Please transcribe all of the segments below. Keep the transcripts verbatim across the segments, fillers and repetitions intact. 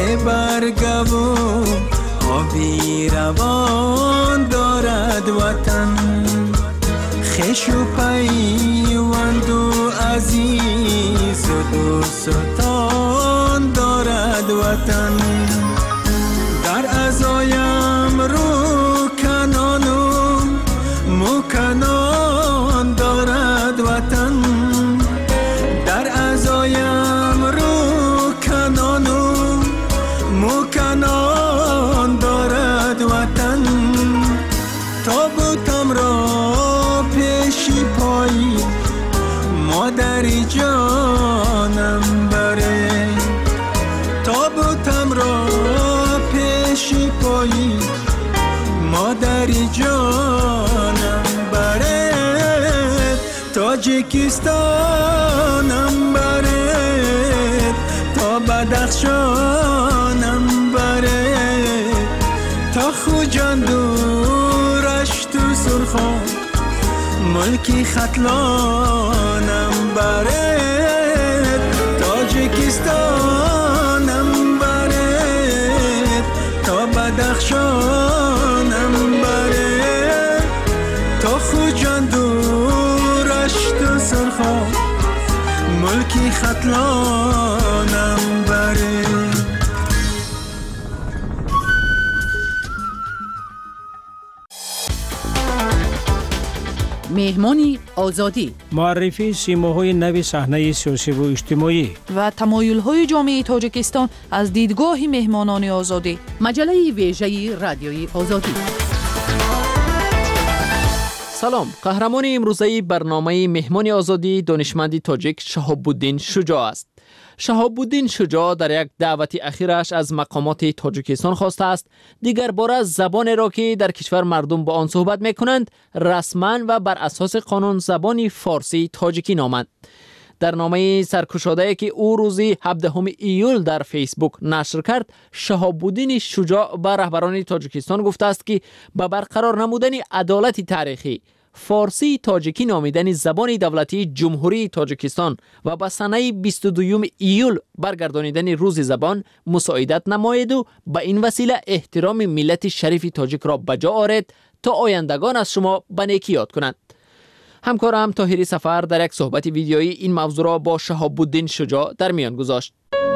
برگو آبی روان دارد وطن، خش و پیوند و عزیز و دوستان دارد وطن. در ازایم رو کنان و مکنان دارد وطن، در ازایم رو کنان و مکنان دارد وطن. تابوتم را پیشی پایی مادری جانم بره، تابوتم را پیشی پایی مادری جانم بره، تاجیکستانم بره، تا بدخشانم بره، تا خوجان دورش تو سرخان ملکی ختلانم بره، تاجیکستانم بره، تا بدخشانم بره، تا خوجان دورش تو سرخان ملکی ختلانم بره. مهمانی آزادی، معرفی سیماهای نو صحنه سیاسی و اجتماعی و تمایل‌های جامعه تاجیکستان از دیدگاه مهمانان آزادی. مجله ویژه رادیوی آزادی. سلام، قهرمان امروزه برنامه مهمان آزادی دانشمند تاجیک شهاب الدین شجاع است. شهاب الدین شجاع در یک دعوت اخیرش از مقامات تاجیکستان خواسته است دیگر باره زبان را که در کشور مردم با آن صحبت میکنند رسما و بر اساس قانون زبان فارسی تاجیکی نامند. در نامه سرگشاده که او روز هفدهم ایول در فیسبوک نشر کرد، شهاب الدین شجاع به رهبران تاجیکستان گفته است که به برقرار نمودن عدالت تاریخی فارسی تاجیکی نامیدن زبان دولتی جمهوری تاجیکستان و به سنه بیست و دوم ایول برگردانیدن روز زبان مساعدت نماید و به این وسیله احترام ملت شریف تاجیک را بجا آورد تا آیندگان از شما به نیکی یاد کنند. همکارم طاهری سفر در یک صحبت ویدیویی این موضوع را با شهاب الدین شجاع در میان گذاشت.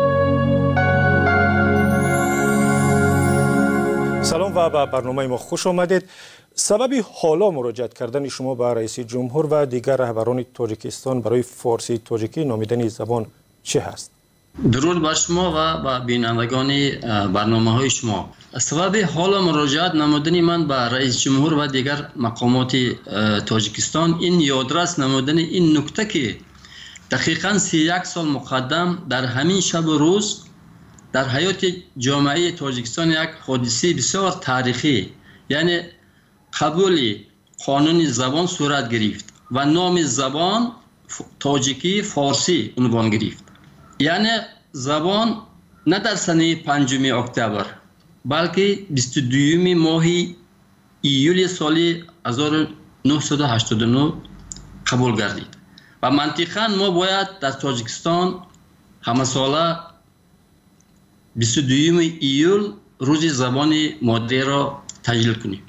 سلام و به برنامه ما خوش آمدید. سبب حالا مراجعت کردن شما به رئیس جمهور و دیگر رهبران تاجیکستان برای فارسی تاجیکی نامیدن زبان چه هست؟ درود بر شما و به بینندگان برنامه های شما. سبب حالا مراجعت نمودن من به رئیس جمهور و دیگر مقامات تاجیکستان این یادرس نمودن این نکته که دقیقاً سی و یک سال مقدم در همین شب و روز در حیات جامعه تاجیکستان یک حادثه بسیار تاریخی یعنی قبول قانون زبان صورت گرفت و نام زبان تاجیکی فارسی عنوان گرفت. یعنی زبان نه در سنه پنجم اکتبر بلکه بیست و دوم ماه ایول سال هزار و نهصد و هشتاد و نه قبول گردید و منطقاً ما باید در تاجیکستان همه ساله بیست و دوم ایول روز زبان مادری را تجلیل کنیم.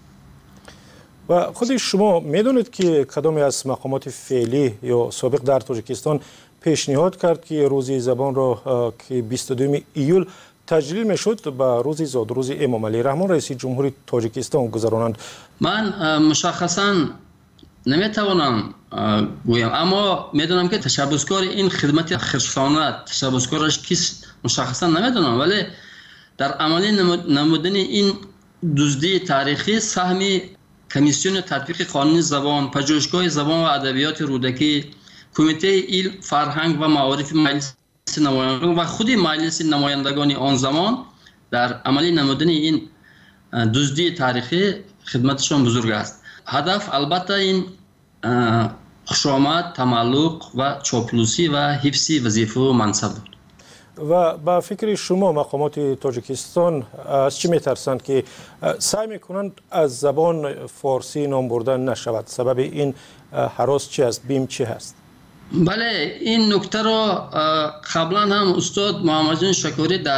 و خود شما میدونید که کدامی از مقامات فعلی یا سابق در تاجیکستان پیشنهاد کرد که روز زبان را که بیست و دوم ایول تجلیل میشد به روز زاد روز امام علی رحمان رئیس جمهوری تاجیکستان گذرانند؟ من مشخصا نمیتوانم گویم، اما میدونم که تشبسکار این خدمت خرسانه تشبسکارش کیست مشخصا نمیدونم، ولی در عملی نمودن این دزدی تاریخی سهم کمیسیون تطبیق قانون زبان، پژوهشگاه زبان و ادبیات رودکی، کمیته علم، فرهنگ و معارف مجلس نمایندگان و خود مجلس نمایندگان آن زمان در عملی نمودن این دزدی تاریخی خدمتشان بزرگ است. هدف البته این خوشامد، تملق و چاپلوسی و حفظ وظیفه و منصب بود. و با فکر شما مقامات تاجیکستان از چی میترسند که سعی میکنند از زبان فارسی نام بردن نشود؟ سبب این هراس چی است؟ بیم چی هست؟ بله، این نکته را قبلا هم استاد محمد جان شکوری در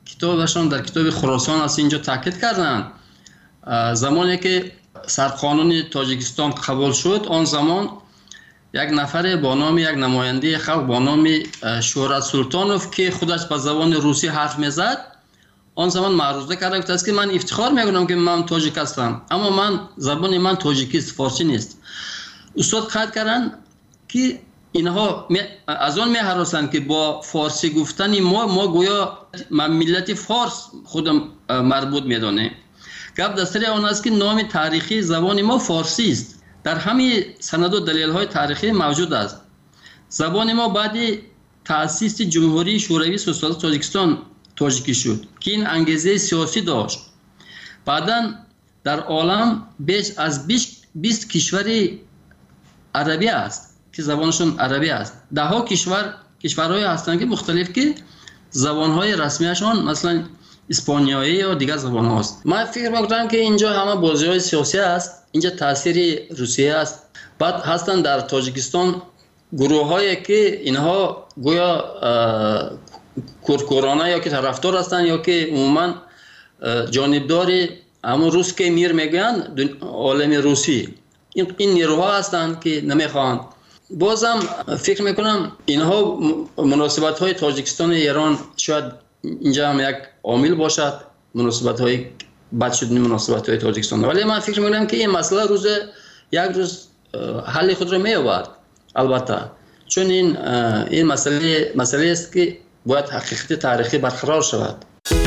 کتابشان در کتاب خراسان است اینجا تاکید کردند. زمانی که سرقانون تاجیکستان قبول شد، آن زمان یک نفر با نام یک نماینده خلق با نام شهرت سلطانوف که خودش به زبان روسی حرف میزد، آن زمان معروضه کرده گفت است که من افتخار میکنم که من تاجیک هستم، اما من زبان من تاجیکی است، فارسی نیست. استاد قید کردن که اینها از آن می‌هراسند که با فارسی گفتن ما ما گویا ملت فارس خودم مربوط میدانه. گپ دستری آن است که نام تاریخی زبان ما فارسی است. در همین سند و دلیل‌های تاریخی موجود است. زبان ما بعد تأسیس جمهوری شوروی سوسیالیست تاجیکستان تاجیکی شد که این انگیزه سیاسی داشت. بعداً در عالم بیش از بیست کشور عربی است که زبانشون عربی است. ده ها کشور کشورهای هستند که مختلف که زبانهای رسمیشان مثلا اسپانیایی یا دیگر زبان هاست. من فکر میکنم که اینجا همه بازی‌های سیاسی است، اینجا تاثیر روسیه است. بعد هستند در تاجیکستان گروه‌هایی که اینها گویا کورکورانه یا که طرفدار هستند یا که عموما جانبدار همون روس که میر میگن عالم روسی، این این نیروها هستند که نمیخوان. بازم فکر میکنم اینها مناسبت های تاجیکستان و ایران شاید اینجا هم یک عامل باشد، مناسبت های بد شدن مناسبت های تاجیکستان، ولی من فکر میکنم که این مسئله روز یک روز حل خود را می‌یابد. البته چون این این مسئله مسئله است که باید حقیقت تاریخی برقرار شود.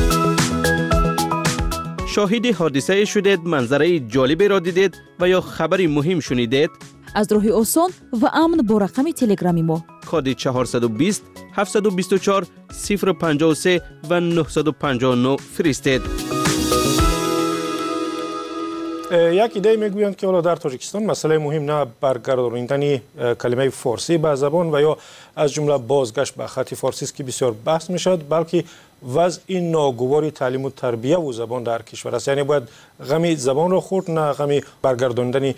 شاهد حادثه شدید، منظره جالبی را دیدید و یا خبری مهم شنیدید؟ از راه آسان و امن با رقم تلگرامی ما کد چهارصد و بیست هفتصد و بیست و چهار صفر و پنجاه و سه و نهصد و پنجاه و نه فرستید. یک ایده میگویند که حالا در تاجیکستان مسئله مهم نه برگرداندن کلمه فارسی به زبان و یا از جمله بازگشت به خط فارسی است که بسیار بحث میشد، بلکه وضع این ناگواری تعلیم و تربیت و زبان در کشور است. یعنی باید غمی زبان را خورد، نه غمی برگرداندن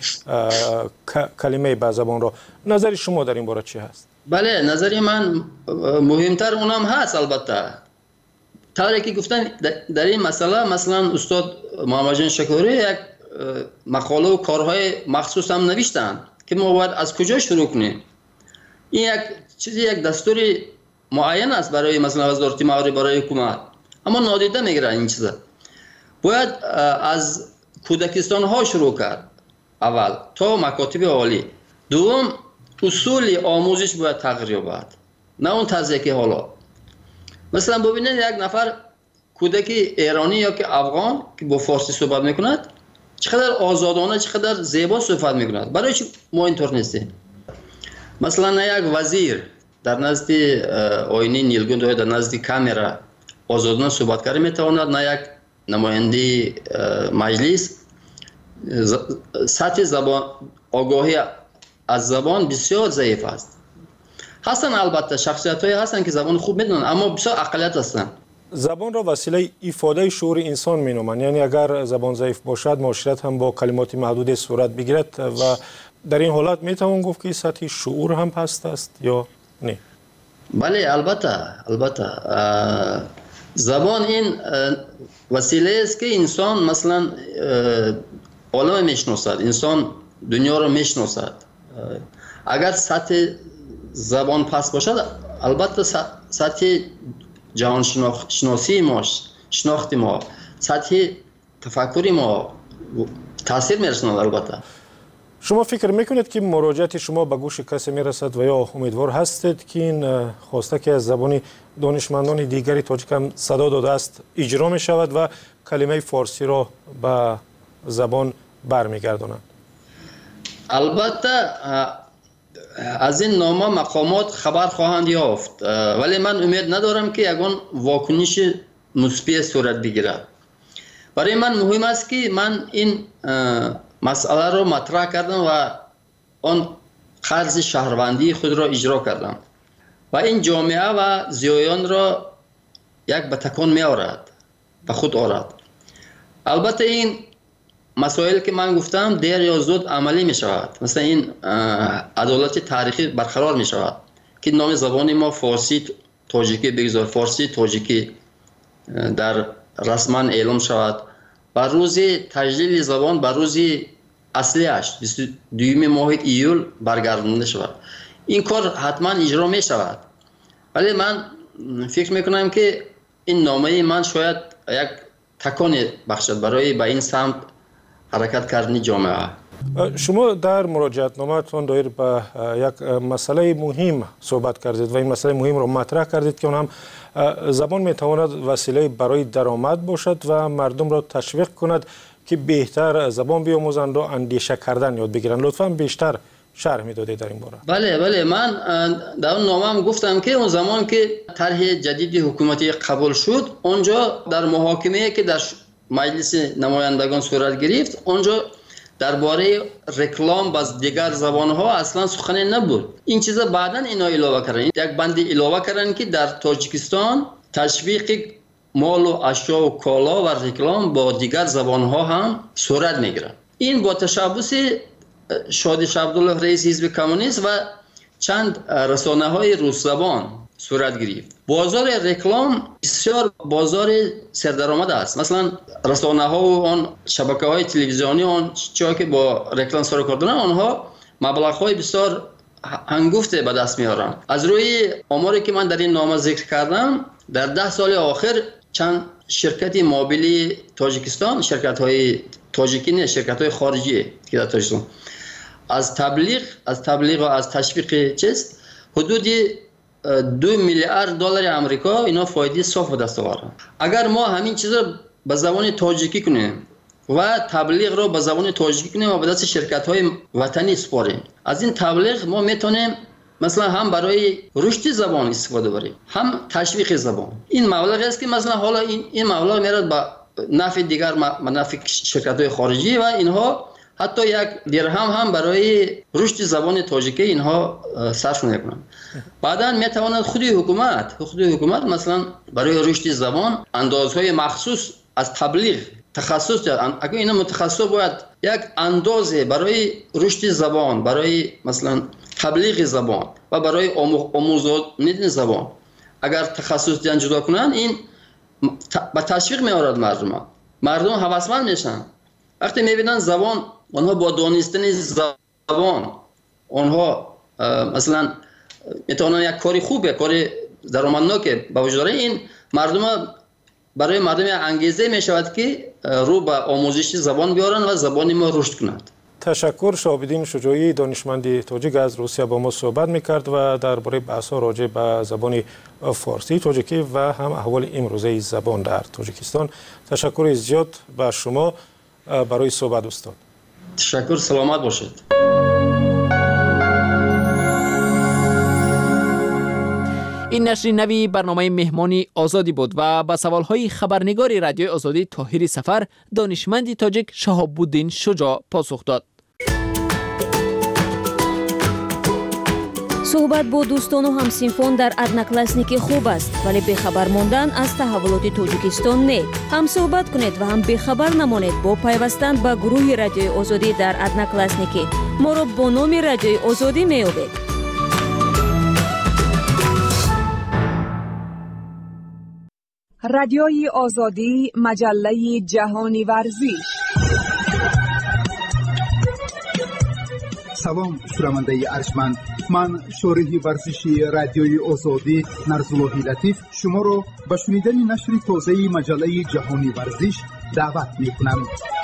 کلمه به زبان را. نظر شما در این باره چی هست؟ بله، نظر من مهمتر اونم هست. البته طوری که گفتن در این مسئله مثلا استاد محمد جان شکوری یک مقاله و کارهای مخصوص هم نوشتن که ما باید از کجا شروع کنیم. این یک چیزی یک دستوری معین است برای مثلا وزارت معاری برای حکومت، اما نادیده میگیرن این چیزا. باید از کودکستان ها شروع کرد اول تا مکاتب عالی. دوم اصول آموزش باید تغییر یابد، نه اون طرزی که حالا مثلا ببینید یک نفر کودک ایرانی یا که افغان که با فارسی صحبت میکند چقدر آزادانه چقدر زیبا صحبت میکند. برای چی ما اینطور نیستیم؟ مثلا یک وزیر در نزد آینه نیلگون یا در نزد کامرا آزادانه صحبت کرده میتواند، نه یک نماینده مجلس. سطح زبان آگاهی از زبان بسیار ضعیف است. هستن البته شخصیت های هستن که زبان خوب میدونن، اما بسیار اقلیت هستن. زبان را وسیله ایفاده شعور انسان مینامند. یعنی اگر زبان ضعیف باشد معاشرت هم با کلمات محدود صورت بگیرد و در این حالت میتوان گفت که سطح شعور هم پست است یا نه؟ بله البته البته زبان این وسیله است که انسان مثلا عالم میشناسد، انسان دنیا را میشناسد. اگر سطح زبان پست باشد البته سطح جهان شناسی ما، شناخت ما، سطح تفکر ما تاثیر میرساند. البته شما فکر میکنید که مراجعت شما به گوش کسی میرسد و یا امیدوار هستید که این خواسته که از زبان دانشمندان دیگری تاجیک هم صدا داده است اجرا می شود و کلمه فارسی را به زبان برمیگردانند؟ البته از این نامه مقامات خبر خواهند یافت، ولی من امید ندارم که یگان واکنش مثبت صورت بگیرد. برای من مهم است که من این مسئله را مطرح کردم و آن قرض شهروندی خود را اجرا کردم و این جامعه و زیایان را یک به تکان می آورد، به خود آورد. البته این مسائل که من گفتم دیر یا زود عملی می شود. مثلا این عدالت تاریخی برقرار می شود که نام زبان ما فارسی تاجیکی بگذار، فارسی تاجیکی در رسما اعلام شود و روز تجلیل زبان به روز اصلیش بیست و دوم ماه ایول برگردانده شود. این کار حتما اجرا می شود، ولی من فکر میکنم که این نامه من شاید یک تکان بخشد برای به این سمت حرکت کردن جامعه. شما در مراجعت نامه‌تان دایر به یک مسئله مهم صحبت کردید و این مسئله مهم را مطرح کردید که اون هم زبان میتواند وسیله برای درآمد باشد و مردم را تشویق کند که بهتر زبان بیاموزند و اندیشه کردن یاد بگیرند. لطفاً بیشتر شرح میدادید در این باره. بله بله، من در اون نامه هم گفتم که اون زمان که طرح جدید حکومتی قبول شد، اونجا در محاکمه که در مجلس نمایندگان صورت گرفت، اونجا درباره رکلام باز دیگر زبان‌ها اصلا سخنی نبود. این چیزا بعداً اینا علاوه کردن، یک بند علاوه کردن که در تاجیکستان تشویق مال و اشیا و کالا و رکلام با دیگر زبان‌ها هم صورت میگیرد. این با تشبث شادی عبدالله رئیس حزب کمونیست و چند رسانه‌های روس زبان صورت گرفت. بازار رکلام بسیار بازار سردرآمد است. مثلا رسانه‌ها و آن شبکه‌های تلویزیونی آن چیزی که با رکلام سر کار دارن، آنها مبلغ‌های بسیار هنگفت به دست میارن. از روی آماری که من در این نامه ذکر کردم، در ده سال آخر چند شرکت موبیلی تاجیکستان، شرکت‌های تاجیکی نه، شرکت‌های خارجی که در تاجیکستان از تبلیغ از تبلیغ و از تشویق چیز حدود دو میلیارد دلار آمریکا اینا فایده صاف به دست آوردن. اگر ما همین چیزا به زبان تاجیکی کنیم و تبلیغ رو به زبان تاجیکی کنیم و به دست شرکت‌های وطنی سپاریم، از این تبلیغ ما میتونیم مثلا هم برای رشد زبان استفاده بریم، هم تشویق زبان. این مبلغ است که مثلا حالا این این مبلغ میرد به نفع دیگر نفع شرکت‌های خارجی و اینها حتی یک درهم هم برای رشد زبان تاجیکی اینها صرف نمی‌کنند. بعداً میتواند خودی حکومت خودی حکومت مثلا برای رشد زبان اندازهای مخصوص از تبلیغ تخصص دارد. اگر اینا متخصص باید یک اندازه برای رشد زبان، برای مثلا تبلیغ زبان و برای آموزاندن زبان اگر تخصص دیان جدا کنن، این با تشویق میارد مردم. مردم هوسمند میشن وقتی میبینن زبان، آنها با دانستن زبان آنها مثلا میتونن یک کاری خوبه، کاری درآمدناک به وجود داره. این مردم برای مردم انگیزه میشود که رو به آموزش زبان بیارن و زبان ما رشد کند. تشکر. شهاب‌الدین شجاعی دانشمند تاجیک از روسیه با ما صحبت میکرد و درباره بحث‌ها راجع به زبان فارسی تاجیکی و هم احوال امروزه زبان در تاجیکستان. تشکر زیاد به شما برای صحبت استاد. تشکر، سلامت باشید. این نشر نوی برنامه مهمانی آزادی بود و با سوالهای خبرنگار رادیوی آزادی طاهر سفر دانشمند تاجیک شهاب‌الدین شجاع پاسخ داد. صحبت با دوستان و همسینفان در ادناکلاسنیکی خوب است، ولی بخبر ماندن از تحولات تاجیکستان نه. هم صحبت کنید و هم بخبر نمانید با پیوستن به گروه رادیوی آزادی در ادناکلاسنیکی. ما را با نام رادیوی آزادی می‌یابید. رادیوی آزادی، مجله جهانی ورزش. سلام شنونده ارجمند، من شارح ورزشی رادیوی آزادی نرزاللهی لطیف شما را به شنیدن نشر تازه مجله جهانی ورزش دعوت می‌کنم.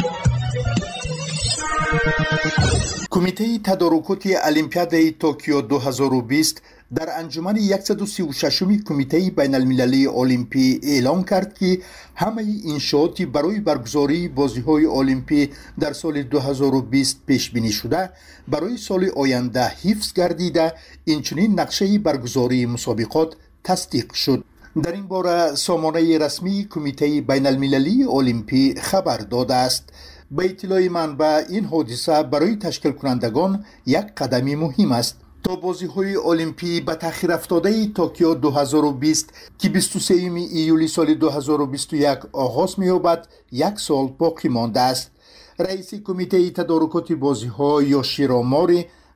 کمیته تدارکات المپیاد توکیو دو هزار و بیست در انجمن صد و سی و شش کمیته بین المللی المپی اعلام کرد که همه انشاءاتی برای برگزاری بازی‌های المپی در سال دو هزار و بیست پیش بینی شده برای سال آینده حفظ گردیده، اینچنین نقشه برگزاری مسابقات تصدیق شد. در این باره سامانه رسمی کمیته بین المللی المپی خبر داده است. به اطلاع منبع این حادثه برای تشکیل کنندگان یک قدم مهم است تا بازی‌های المپی به تأخیر افتاده توکیو دو هزار و بیست که بیست و سوم ایولی سال دو هزار و بیست و یک آغاز می‌یابد یک سال باقی مانده است. رئیس کمیته تدارکات بازی‌ها یوشیرو موری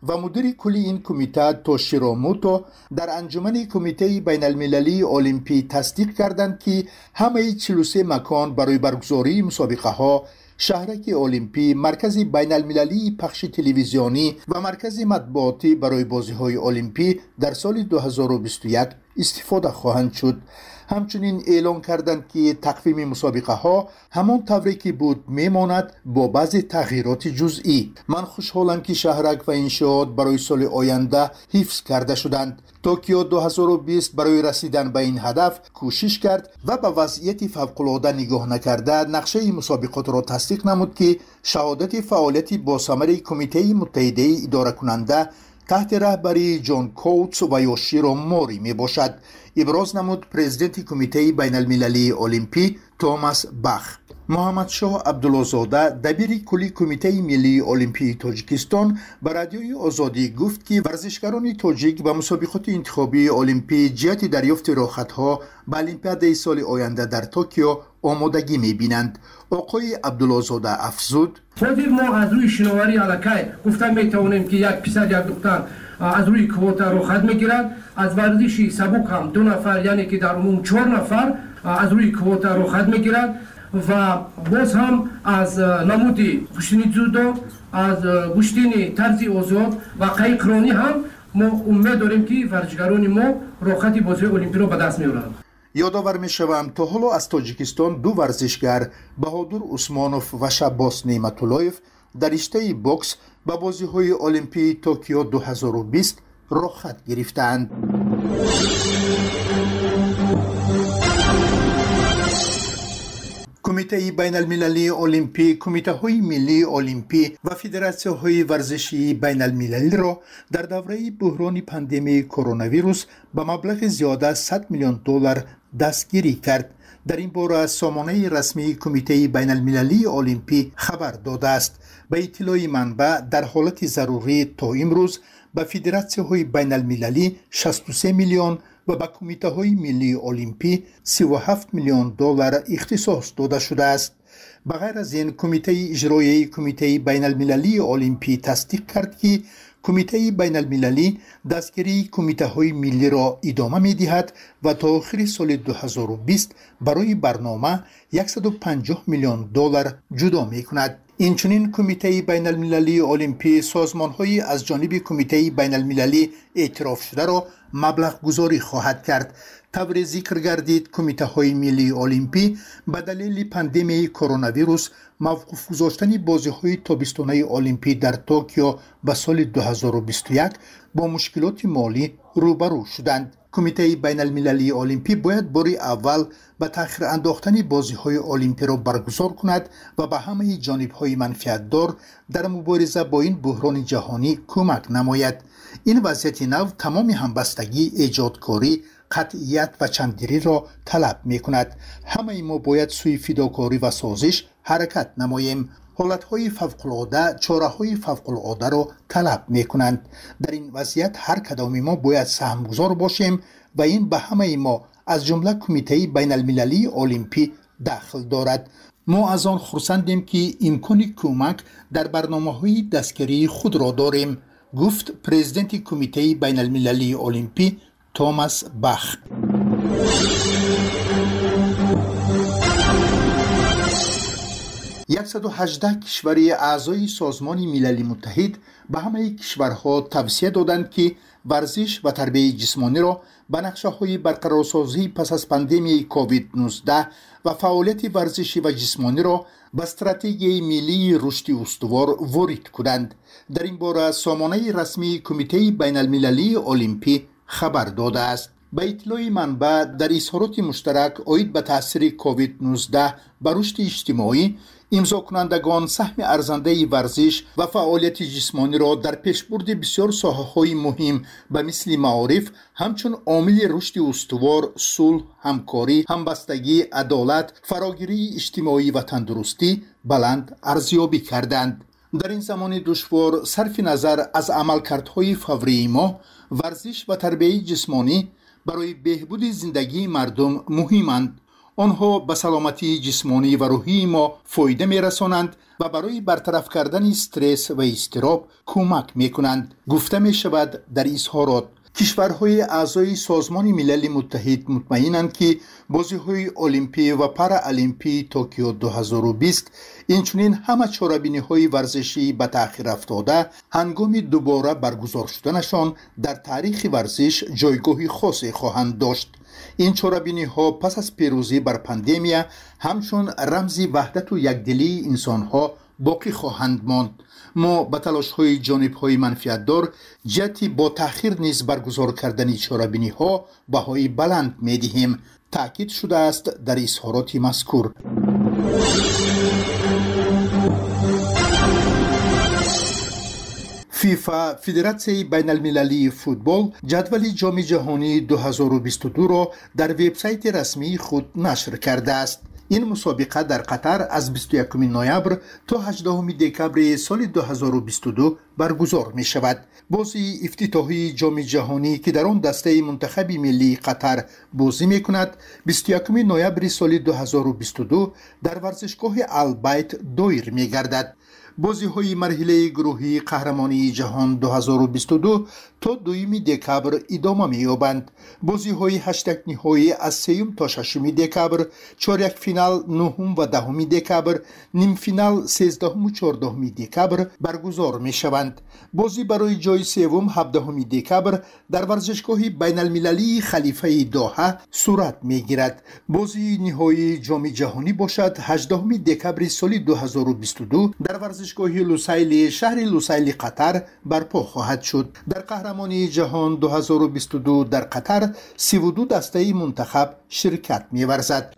و مدیر کلی این کمیته توشیرو موتو در انجمن کمیته بین المللی المپی تصدیق کردند که همه چهل و سه مکان برای برگزاری مسابقه ها، شهرک المپی، مرکز بین المللی پخش تلویزیونی و مرکز مطبوعاتی برای بازی های المپی در سال دو هزار و بیست و یک استفاده خواهند شد. همچنین اعلام کردند که تقویم مسابقه ها همان طوری که بود میماند با بعضی تغییرات جزئی. من خوشحالم که شهرک و انشاءات برای سال آینده حفظ کرده شدند. توکیو دو هزار و بیست برای رسیدن به این هدف کوشش کرد و به وضعیت فوق‌العاده نگاه نکرده نقشه مسابقات را تصدیق نمود که شهادت فعالیت با ثمر کمیته متحده اداره کننده تحت رهبری جان کوتس و یوشیرو موری می باشد. ابراز نمود پرزیدنت کمیته بین المللی المپی توماس باخ. محمد شاه عبدالله‌زاده دبیر کلی کمیته ملی المپی تاجیکستان به رادیوی آزادی گفت که ورزشکاران تاجیک به مسابقات انتخابی المپی جهت دریافت راحت‌ها به المپیاد سال آینده در توکیو آمادگی می‌بینند. آقای عبدالله‌زاده افزود: خودی ما از روی شناوری علاقه گفتم میتوانیم که یک پسر یک دختر از روی کوتا راحت میگیرند، از ورزشی سبک هم دو نفر یعنی که در عموم چهار نفر از روی کوتا راحت میگیرند و باز هم از نمودی گشتنی جودو، از گشتنی طرزی آزاد و قایقرانی هم ما امید داریم که ورزشکاران ما راحتی بازی المپی رو به دست میارند. یادآور میشوم تا حالا از تاجیکستان دو ورزشگر بهادر عثمانوف و شباس نعمت‌اللهیف در رشته بوکس به بازی‌های المپی توکیو دو هزار و بیست راحت گرفتند. کمیته بین المللی المپی، کمیته های ملی المپی و فدراسیون های ورزشی بین المللی را در دوره بحران پاندمی کرونا ویروس به مبلغ زیاده صد میلیون دلار دستگیری کرد. در این باره سامانه رسمی کمیته بین المللی المپی خبر داده است. به اطلاع منبع در حالت ضروری تا امروز به فدراسیون های بین المللی شصت و سه میلیون و به کمیته های ملی المپی سی و هفت میلیون دلار اختصاص داده شده است. بغیر از این کمیته اجرایی کمیته بین المللی المپی تصدیق کرد که کمیته بین المللی دستگیری کمیته های ملی را ادامه می دهد و تا آخر سال دو هزار و بیست برای برنامه صد و پنجاه میلیون دلار جدا می کند. اینچنین کمیته بین المللی المپی سازمان های از جانب کمیته بین المللی اعتراف شده را مبلغ گذاری خواهد کرد. طور ذکر گردید کمیته های ملی المپی به دلیل پاندمی کرونا ویروس موقوف گذاشتن بازی های تابستانه المپی در توکیو به سال دو هزار و بیست و یک با مشکلات مالی روبرو شدند. کمیته بین المللی المپی باید بار اول به تأخیر انداختن بازی های المپی را برگزار کند و به همه جانب های منفعت دار در مبارزه با این بحران جهانی کمک نماید. این وضعیت نو تمام همبستگی، ایجادکاری، قطعیت و چنددلی را طلب می کند. همه ما باید سوی فداکاری و سازش حرکت نماییم. حالتهای فوق‌العاده چاره‌های فوق‌العاده را طلب می کنند. در این وضعیت هر کدام ما باید سهمگزار باشیم و این به همه ما از جمله کمیته بین المللی المپی دخل دارد. ما از آن خرسندیم که امکان کمک در برنامه‌های دستگیری خود را داریم، گفت پرزیدنت کمیته بین المللی المپی توماس باخ. صد و هجده کشوری اعضای سازمان ملل متحد به همه کشورها توصیه دادند که ورزش و تربیت جسمانی را به نقشه‌های برقرارسازی پس از پاندمی کووید نوزده و فعالیت ورزشی و جسمانی را به استراتژی ملی رشد استوار وارد کنند. در این باره سامانه رسمی کمیته بین المللی المپی خبر داده است. به اطلاع منبع در اظهارات مشترک عاید به تاثیر کووید نوزده بر رشد اجتماعی، امضا کنندگان سهم ارزنده ورزش و فعالیت جسمانی را در پیشبرد بسیار ساحه‌های مهم به مثل معارف همچون عامل رشد استوار، صلح، همکاری، همبستگی، عدالت، فراگیری اجتماعی و تندرستی بلند ارزیابی کردند. در این زمان دشوار صرف نظر از عملکردهای فوری ما، ورزش و تربیت جسمانی برای بهبود زندگی مردم مهمند. آنها به سلامتی جسمانی و روحی ما فایده می رسانند و برای برطرف کردن استرس و اضطراب کمک می کنند. گفته می شود در اظهارات کشورهای اعضای سازمان ملل متحد مطمئنند که بازی‌های المپی و پارالمپی توکیو دو هزار و بیست اینچنین همه چاره‌بینی‌های ورزشی به تأخیر افتاده هنگام دوباره برگزار شدنشان در تاریخ ورزش جایگاهی خاصی خواهند داشت. این چاره‌بینی‌ها پس از پیروزی بر پاندemia همچون رمزی وحدت و یکدلی انسان‌ها باقی خواهند ماند. ما به تلاش‌های جانب‌های منفعت‌دار جهتی با تأخیر نیز برگزار کردن چاره‌بینی‌ها بهای بلند می‌دهیم. تأکید شده است در اظهارات مذکور. فیفا فدراسیون بین المللی فوتبال جدول جام جهانی دو هزار و بیست و دو را در وبسایت رسمی خود نشر کرده است. این مسابقه در قطر از بیست و یکم نوامبر تا هجدهم دکمبر سال دو هزار و بیست و دو برگزار می شود. بازی افتتاحی جام جهانی که در آن دسته منتخب ملی قطر بازی می کند بیست و یکم نوامبر سال دو هزار و بیست و دو در ورزشگاه البیت دایر می گردد. بازی های مرحله گروهی قهرمانی جهان دو هزار و بیست و دو تا دوم دکمبر ادامه می یابند. بازی های هشت نهایی از سوم تا ششم دکمبر، چهارک فینال نهم و دهم دکمبر، نیم فینال سیزدهم و چهاردهم دکمبر برگزار می شوند. بازی برای جای سوم هفدهم دکمبر در ورزشگاه بین المللی خلیفه دوحه صورت می گیرد. بازی نهایی جام جهانی باشد هجدهم دکمبر سال دو هزار و بیست و دو در ورزشگاه لوسایل شهر لوسایل قطر برپا خواهد شد. در قهرمانی جهان دو هزار و بیست و دو در قطر سی و دو دسته منتخب شرکت می ورزد.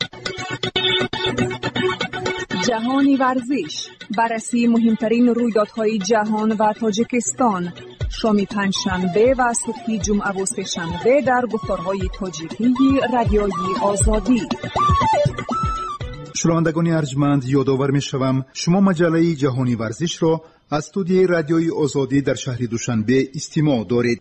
جهانی ورزش، بررسی مهمترین رویدادهای جهان و تاجیکستان، شام پنجشنبه و صبح جمعه و سه‌شنبه در گفتارهای تاجیکی رادیوی آزادی. شنوندگان ارجمند، یادآور می‌شوم شما مجله جهانی ورزش را از استودیوی رادیوی آزادی در شهر دوشنبه استماع دارید.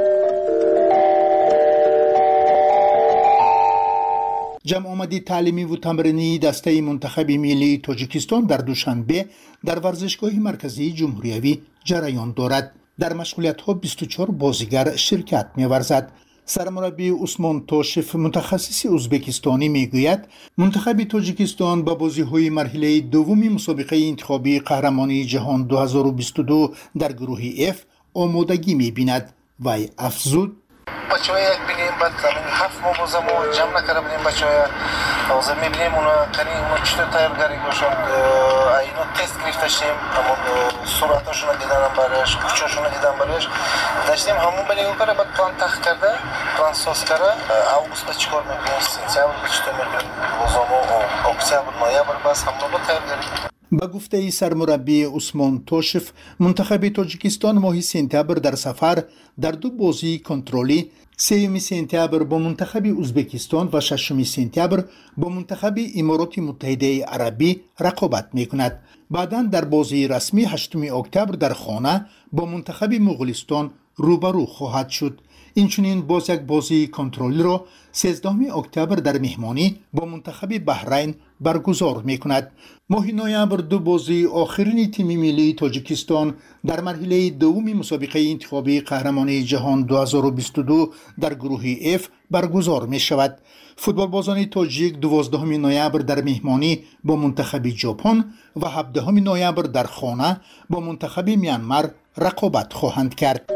جمع آمدی تعلیمی و تمرینی دسته منتخب ملی تاجیکستان در دوشنبه در ورزشگاه مرکزی جمهوریوی جریان دارد. در مشغولیت‌ها بیست و چهار بازیگر شرکت می‌ورزد. سرمربی عثمان توشف متخصص ازبکستانی میگوید منتخب تاجیکستان با بازی‌های مرحله دوم مسابقه انتخابی قهرمانی جهان دو هزار و بیست و دو در گروه اف آمادگی می‌بیند. وی افزود: بچه‌ها یک بینیم بعد هفت ماه بازم جمع نکرده بودیم بچه‌ها حاضر می‌بینیم اونا کنی اونا چطور تیارگاری گوشن اینا تست گرفته شیم همون صورتاشون دیدن برش کوچاشون دیدن برش داشتیم همون بنیو کرده بعد پلان تخت کرده پلان ساز کرده اوگوست چیکار می‌کنیم سپتامبر چطور می‌کنیم بازم اکتبر نوامبر بس همون رو تیارگاری. با گفته سرمربی عثمان توشف منتخب تاجیکستان ماه سپتامبر در سفر در دو بازی کنترلی سوم سپتامبر با منتخب ازبکستان و ششم سپتامبر با منتخب امارات متحده عربی رقابت میکند. بعداً در بازی رسمی هشتم اکتبر در خانه با منتخب مغولستان روبرو خواهد شد. اینچنین باز یک بازی کنترلی را سیزدهم اکتبر در مهمانی با منتخب بحرین برگزار میکند. ماه نوامبر دو بازی آخرین تیم ملی تاجیکستان در مرحله دوم مسابقه انتخابی قهرمانی جهان دو هزار و بیست و دو در گروه اف برگزار می شود. فوتبال بازان تاجیک دوازدهم نوامبر در مهمانی با منتخب ژاپن و هفدهم نوامبر در خانه با منتخب میانمار رقابت خواهند کرد.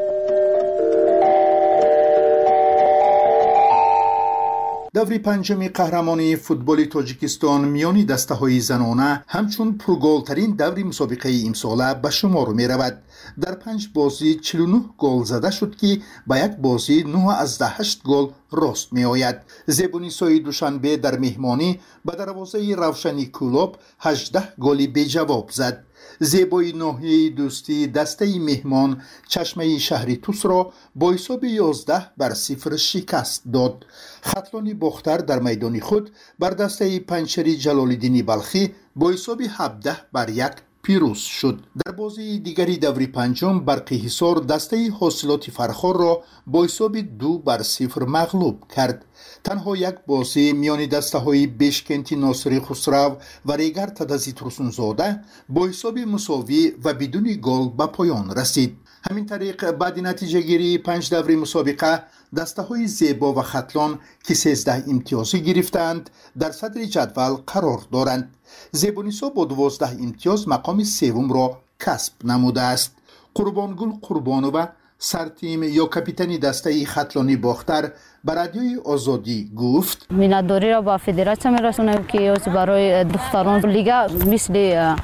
دور پنجم قهرمانی فوتبال تاجیکستان میان دسته‌های زنانه همچون پرگل‌ترین دور مسابقه امساله به شمار می رود. در پنج بازی چهل و نه گل زده شد که با یک بازی نه از ده هشت گل راست می آید. زیبونیسای دوشنبه در مهمانی به دروازه روشنی کلوب هجده گلی بی جواب زد. زیبای ناحیه دوستی دسته مهمان چشمه شهری توس را با حساب یازده بر صفر شکست داد. خطلانی باختر در میدان خود بر دسته پنچری جلال‌الدین بلخی با حساب هفده بر یک پیروز شد. در بازی دیگری دوری پنجم برقی حصار دسته حاصلات فرخار را با حساب دو بر صفر مغلوب کرد. تنها یک بازی میان دسته های بشکنتی ناصری خسرو و ریگر تدزی ترسونزاده با حساب مساوی و بدون گل به پایان رسید. همین طریق بعد نتیجه گیری پنج دوره مسابقه دسته های زیبا و خطلان که سیزده امتیازی گرفتند در صدر جدول قرار دارند. زیبونیسا با دوازده امتیاز مقام سوم را کسب نموده است. قربانگل قربانووا سرتیم یا کاپیتان دسته خطلانی باختر به رادیوی آزادی گفت مینتداری را با فدراسیون میرسونیم که برای دختران لیگا مثل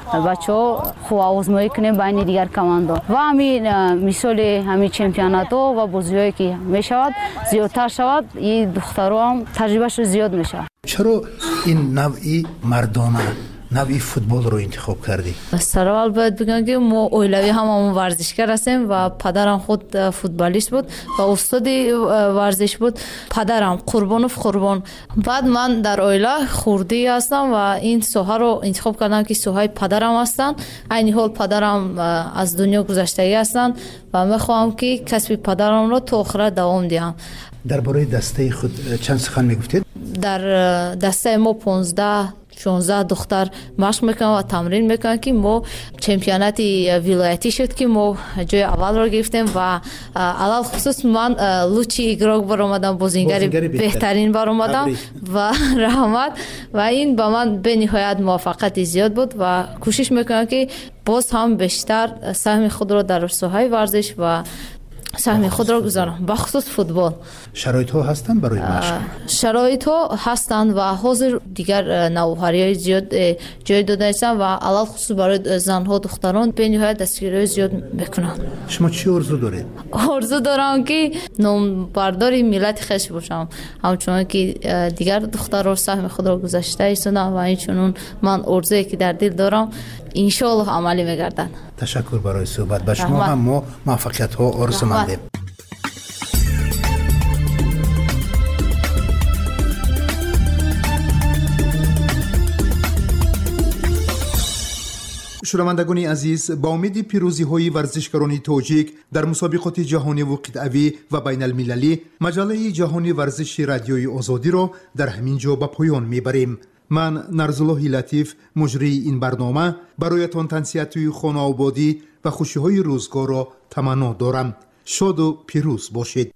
بچه‌ها خوب آزمایی کنیم بین دیگر کماندو و همین مثال همین چمپیونات و بازی‌هایی که میشود زیادتر شود این دخترها هم تجربهش زیاد میشه. چرا این نوعی مردانه نوعی فوتبال رو انتخاب کردی؟ سرال باید بگم که ما اولوی هم همون ورزشکار هستیم و پدرم خود فوتبالیست بود و استاد ورزش بود. پدرم قربانوف قربان. بعد من در اویلا خوردی هستم و این سوها رو انتخاب کردم که سوهای پدرم هستن. این حال پدرم از دنیا گذشتگی هستن و میخوام که کسب پدرم رو تا آخر دوام دهم. درباره دسته خود چند سخن میگفتید؟ در دسته ما پانزده شانزده دختر مشق میکنن و تمرین میکنن که ما چمپیونات ولایتی شد که ما جای اول رو گرفتیم و علال خصوص من لوچی اگراگ برآمدم، بازیگر بهترین برآمدم و رحمت و این با من به نهایت موفقیت زیاد بود و کوشش میکنم که باز هم بیشتر سهم خود را در ساحه ورزش و سهم خود را گذارم بخصوص فوتبال. شرایط ها هستن برای مشق؟ شرایط ها هستن و حاضر دیگر نوآوری های زیاد جای داده هستن و علال خصوص برای زن ها دختران به نهایت دستگیری زیاد میکنن. شما چی آرزو دارید؟ آرزو دارم که نامبردار ملت خویش باشم، همچنان که دیگر دخترها سهم خود را گذاشته هستند و اینچنین من آرزویی که در دل دارم ان شاء الله عملی میگردن. تشکر برای صحبت با شما. هم ما موفقیت ها آرزو مندیم. شنوندگان عزیز، با امید پیروزی های ورزشکاران تاجیک در مسابقات جهانی و قطعی و بین المللی، مجله جهانی ورزش رادیوی آزادی را در همین جا به پایان میبریم. من نرزالله لطیف مجری این برنامه برایتان تنسیت خانه آبادی و خوشی های روزگار را تمنا دارم. شاد و پیروز باشید.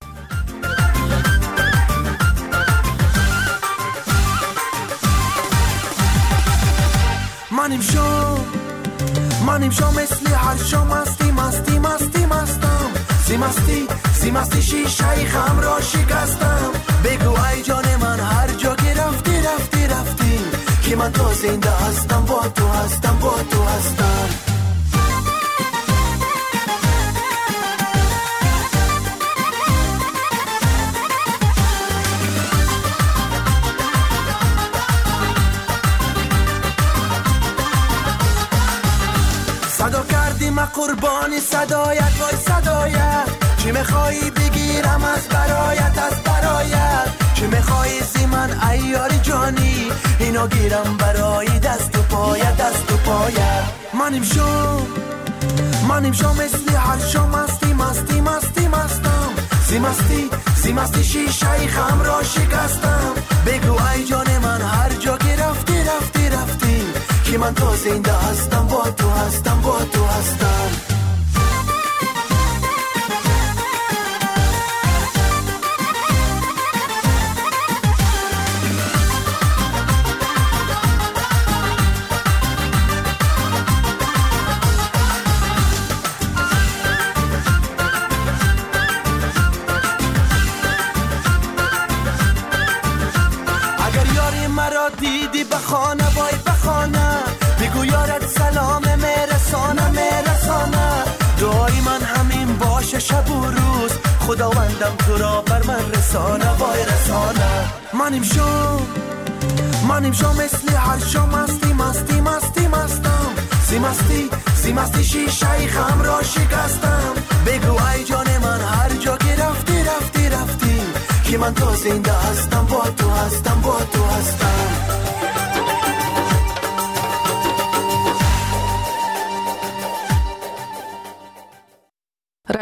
منیم شو منیم شو مثل هر شو مستی مستی مستی مستم سی مستی سی مستی شیشه خم را شکستم. بگو ای جان من هر جا که رفتی رفتی رفتی که من تو زنده هستم با تو هستم با تو هستم. صدا کردیم قربانی صدایت وای صدایت، چی میخوایی بگیرم از برایت از برایت، چی میخوایی زی من ایاری جانی اینو گیرم برای دست و پایت دست و پایت. منیم شو منیم شو مثل هر شو مستی مستی مستی مستم سی مستی سی مستی شیشه خم را شکستم. بگو ای جان من هر جا که رفتی رفتی رفتی که من تو زنده هستم با تو هستم با تو هستم. دیدی بخانه وای بخانه بگو یارت سلام میرسانه میرسانه. دعای من همین باشه شب و روز خداوندم تو را بر من رسانه وای رسانه. منیم شو منیم شو مثل هر شو مستی مستی مستی مستم سی مستی سی مستی شیشه خم را شکستم. بگو ای جان من هر جا که رفتی رفتی رفتی که من تو زنده هستم با تو هستم با تو هستم.